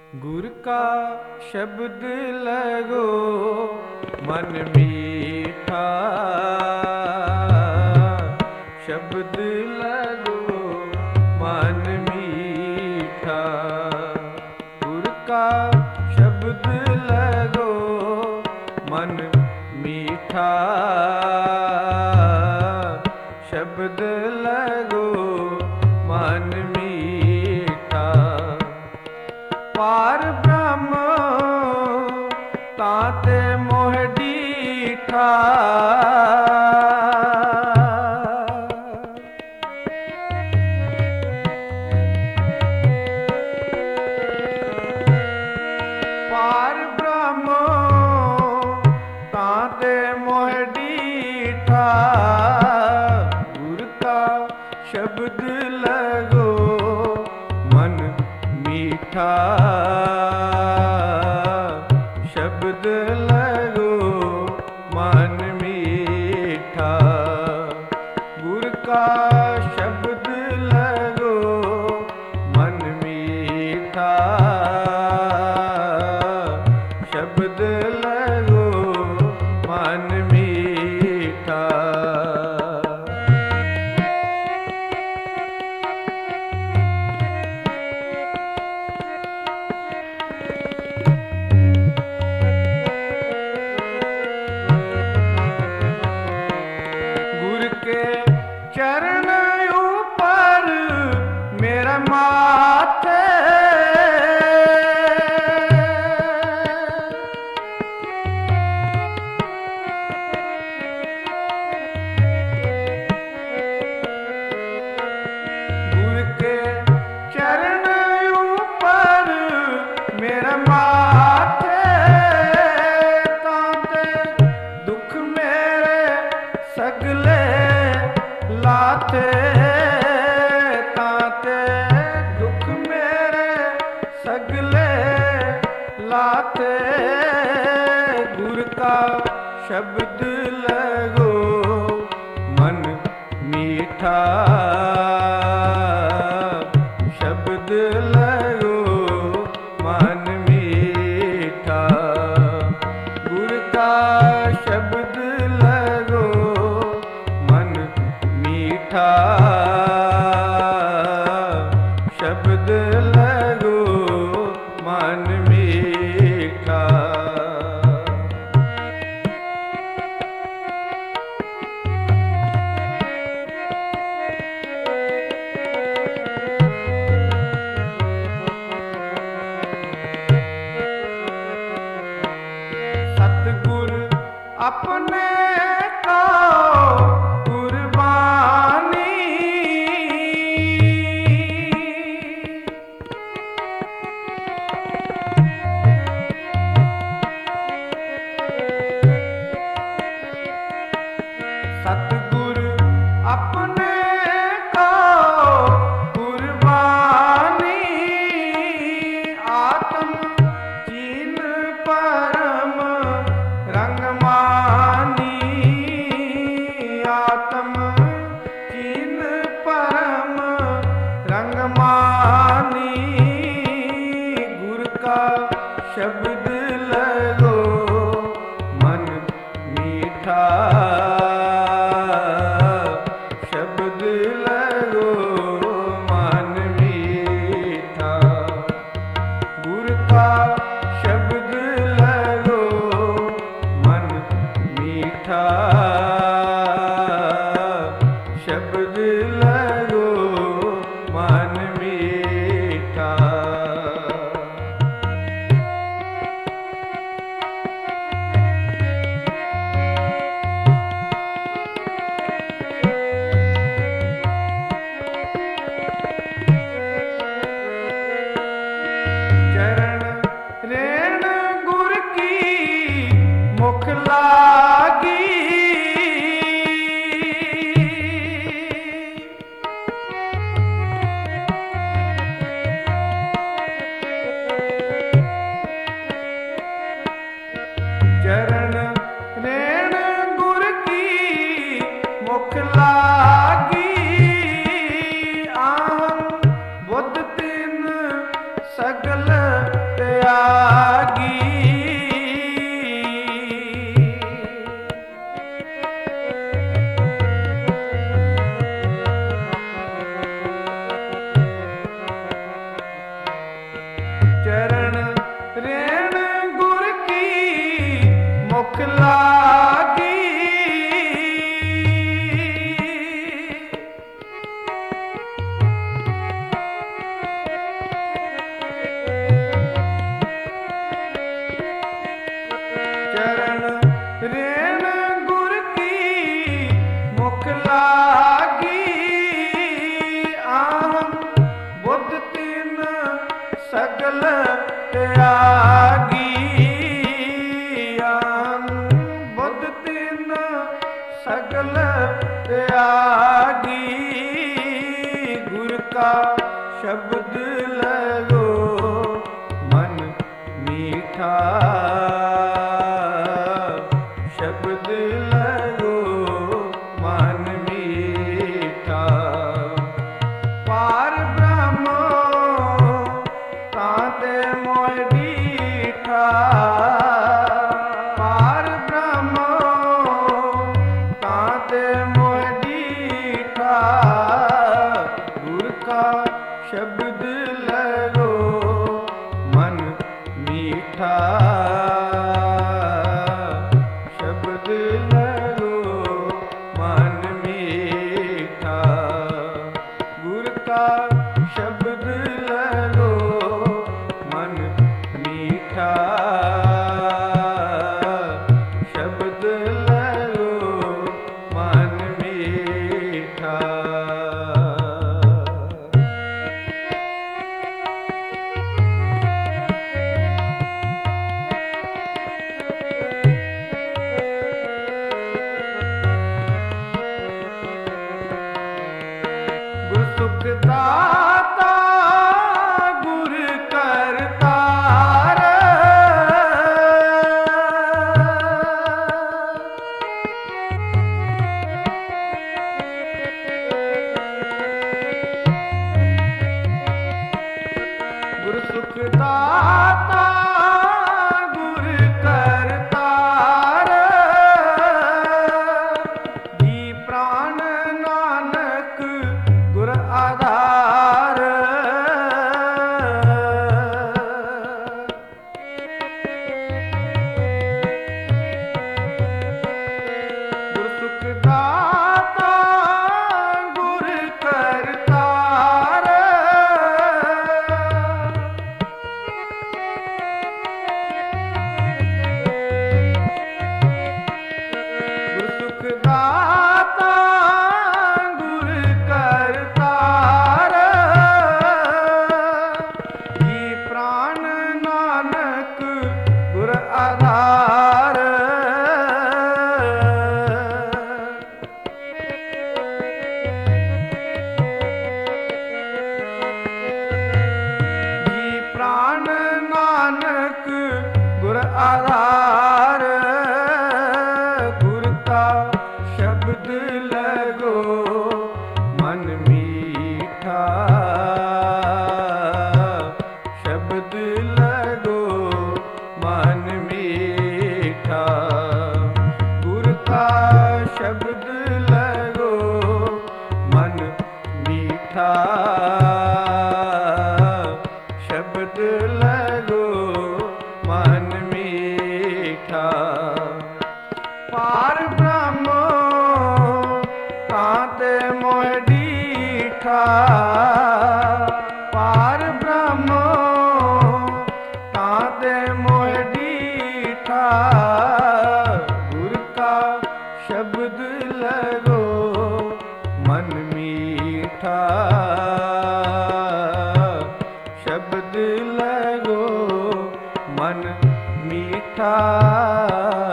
ਗੁਰ ਕਾ ਸ਼ਬਦ ਲਗੋ ਮਨ ਮੀਠਾ, ਸ਼ਬਦ ਲਗੋ ਮਨ ਮੀਠਾ। ਗੁਰ ਕਾ ਸ਼ਬਦ ਲਗੋ ਮਨ ਮੀਠਾ, ਸ਼ਬਦ ਲਗੋ ਮਨ ਮੀਠਾ। ਪਾਰ ਬ੍ਰਹਮ ਤਾਤੇ ਮੋਹ ਡੀਠਾ, ਪਾਰ ਬ੍ਰਹਮ ਤਾਤੇ ਮੋਹ ਡੀਠਾ। ਗੁਰ ਕਾ ਸ਼ਬਦ ਲਗੋ ਮਨ ਮੀਠਾ, ਸ਼ਬਦ ਲਗੋ ਮਨ ਮੀਠਾ। ਗੁਰ ਕਾ ਸ਼ਬਦ ਲਗੋ ਮਨ ਮੀਠਾ, ਸ਼ਬਦ ਲਗੋ ਮਨ ਮੀਠਾ। चरण ऊपर मेरा माथे, गुरु के चरण ऊपर मेरा माथे। ताते दुख मेरे सगले लाते, ताते दुख मेरे सगले लाते। गुर का शब्द लगो मन मीठा, शब्द लगो मन मीठा। गुर का शब्द लगो मन मीठा, शब्द लगो मन मीठा। सतगुर अपने को कुर्बानी, सतगुर अपने को कुर्बानी। आत्म चीन परम रंग मानी, आत्म चीन परम रंग मानी। गुर का शब्द लगो मन मीठा, शब्द लगो मन मीठा। गुर का शब्द लगो मन मीठा, शब्द लगो मन मीठा। ਸਗਲ ਤਿਆਗੀ ਬੁੱਧ ਤਿਨ ਸਗਲ ਤਿਆਗੀ ਗੁਰ ਕਾ ਸ਼ਬਦ ਲਗੋ ਮਨ ਮੀਠਾ ਸ਼ਬਦ ਲਗੋ ਮਨ ਮੀਠਾ ਪਾਰ ਬ੍ਰਹਮ ਤਾਤੇ ਮੋਇ ਡੀਠਾ ਪਾਰ ਬ੍ਰਹਮ ਤਾਤੇ ਮੋਇ ਡੀਠਾ ਗੁਰ ਕਾ ਸ਼ਬਦ ਲਗੋ ਮਨ ਮੀਠਾ ਸ਼ਬਦ ਲਗੋ ਮਨ ਮੀਠਾ ਗੁਰ ਕਾ ਸ਼ਬਦ ਲਗੋ ਮਨ ਮੀਠਾ ਸ਼ਬਦ ਲਗੋ ਮਨ ਮੀਠਾ ਗੁਰ ਸੁਖ ਦਾਤਾ ਗੁਰ ਕਰਤਾਰ ਗੁਰ ਸੁਖ ਦਾਤਾ ਗੁਰ ਕਰਤਾਰ ਜੀ ਪ੍ਰਾਨ ਨਾਨਕ ਗੁਰ ਆਧਾਰ ਗੁਰ ਸੁਖ ਦਾਤਾ ਗੁਰ ਕਰਤਾਰ ਗੁਰ ਸੁਖ ਦਾਤਾ ਗੁਰ ਕਰਤਾਰ ਜੀ ਪ੍ਰਾਨ ਨਾਨਕ ਗੁਰ ਆਧਾਰ ਜੀ ਪ੍ਰਾਨ ਨਾਨਕ ਗੁਰ ਆਧਾਰ ਗੁਰ ਕਾ ਸ਼ਬਦ ਲਗੋ ਮਨ ਮੀਠਾ ਸ਼ਬਦ ਲਗੋ ਮਨ ਮੀਠਾ ਗੁਰ ਕਾ ਸ਼ਬਦ ਲਗੋ ਮਨ ਮੀਠਾ ਸ਼ਬਦ ਲਗੋ ਮਨ ਮੀਠਾ ਪਾਰ ਬ੍ਰਹਮ ਤਾਤੇ ਮੋਇ ਡੀਠਾ ਪਾਰ ਬ੍ਰਹਮ ਤਾਤੇ ਮੋਇ ਡੀਠਾ ਗੁਰ ਕਾ ਸ਼ਬਦ ਲਗੋ ਮਨ ਮੀਠਾ ਸ਼ਬਦ ਲਗੋ ਮਨ ਮੀਠਾ